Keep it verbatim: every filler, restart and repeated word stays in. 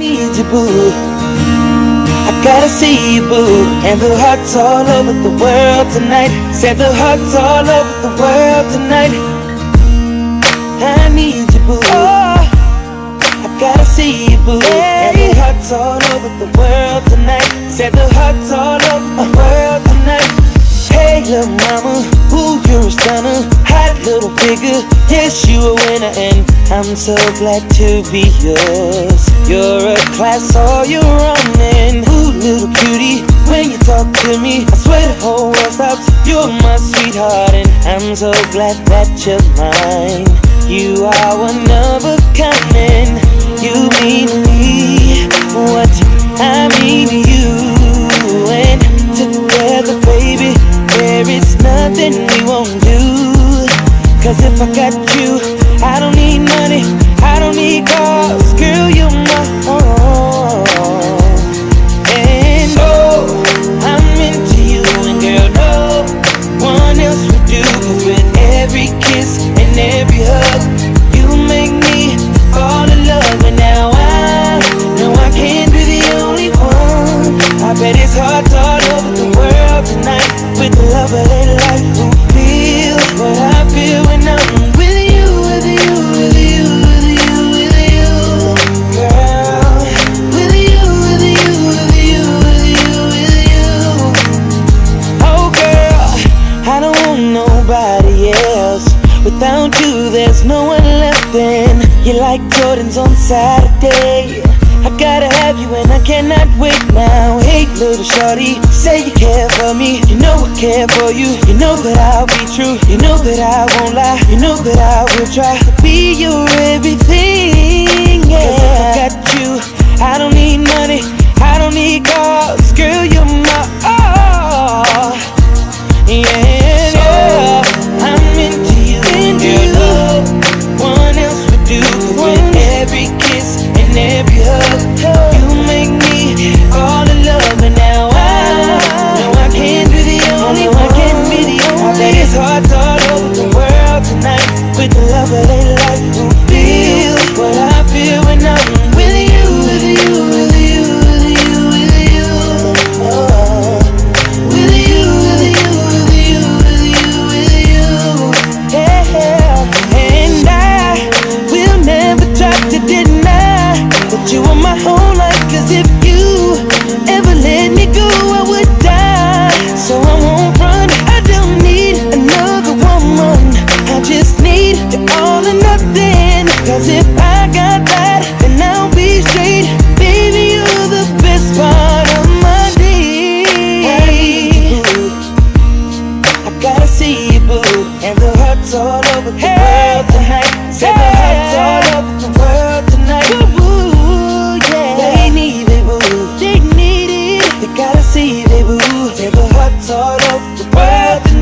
need you, boo. I gotta see you, boo. And the hearts all over the world tonight. Said the hearts all over the world tonight. I need you, boo. Oh, I gotta see you, boo. Hey. And the hearts all over the world tonight. Said the hearts all over the world tonight. Hey, little mama, ooh, you're a stunner. Hot little figure, yes, you a winner. And I'm so glad to be yours. You're a class, all you're running. Ooh, little cutie, when you talk to me, I swear the whole world stops. You're my sweetheart, and I'm so glad that you're mine. You are one of a kind, and you mean to me what I mean to you. And together, baby, there is nothing we won't do. Cause if I got you, I don't need money, I don't need cars. Girl, you're my own. And oh, I'm into you. And girl, no one else would do. Cause with every kiss and every hug, you make me fall in love. And now I know I can't be the only one. I bet it's hard all over the world tonight. With the love of their life, who feel what I feel when I'm with you, with you, with you, with you, with you, girl. With you, with you, with you, with you, with you. Oh girl, I don't want nobody else. Without you, there's no one left. And you're like Jordans on Saturday. I gotta have you and I cannot wait now. Hey little shorty, say you care for me. You know I care for you. You know that I'll be true. You know that I won't lie. You know that I will try to be your everything, yeah. Cause if I got you, I don't need money, I don't need cars. Girl, you're my all, yeah, yeah. I'm into you, and girl, no one else would do. Cause with every kiss and every hug, you make me fall in love. And now I know I can't be the only one. I can't be the only. I bet it's hard all over the world tonight. With the love of their life, who feel what I feel when I'm with you, with you, with you, with you, with you. Oh, with you, with you, with you, with you, with you. Yeah, and I will never try to deny that you are my whole life. Cause if you ever let me go, I would die. So I won't run, I don't need another woman. I just need you all or nothing. Cause if I got that, then I'll be straight. Baby, you're the best part of my day. I need you, boo. I gotta see you, boo. And the hearts all over the hey, world tonight. Say hey, the hearts all over the world tonight. Boo, yeah. They need it, boo. They need it. They gotta see it, boo. Say the hearts all over the world tonight.